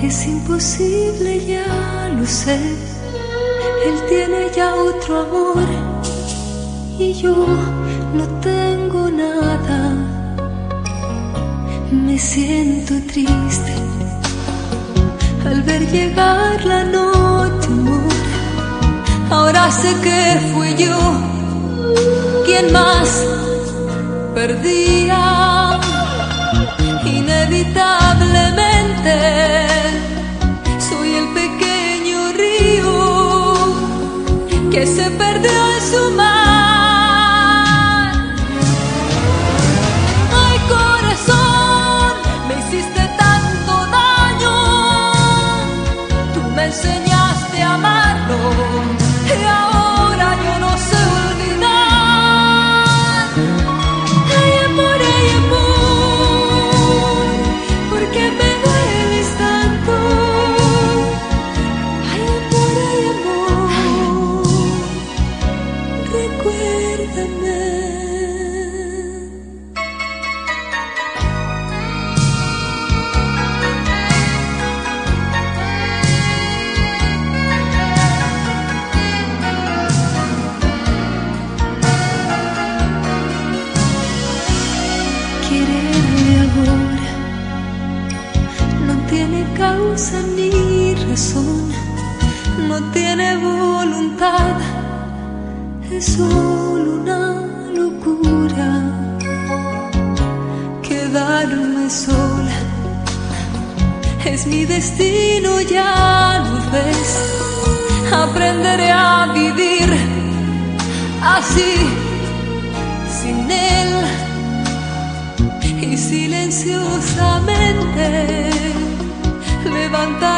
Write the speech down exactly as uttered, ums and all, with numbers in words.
Es imposible, ya lo sé. Él tiene ya otro amor y yo no tengo nada. Me siento triste al ver llegar la noche, amor. Ahora sé que fui yo quien más perdía. Inevitablemente soy el pequeño río que se perdió en su mar. Ay, corazón, me hiciste tanto daño. Tú me enseñaste a amarlo y ahora yo no sé olvidar. Ay, amor, ay, amor, ¿por qué me dueles tanto? Ay, amor, ay, amor, recuérdame. Quererle ahora no tiene causa ni razón, no tiene voluntad, es solo una locura. Quedarme sola es mi destino, ya lo ves. Aprenderé a vivir así, sin él. Y silenciosamente levanta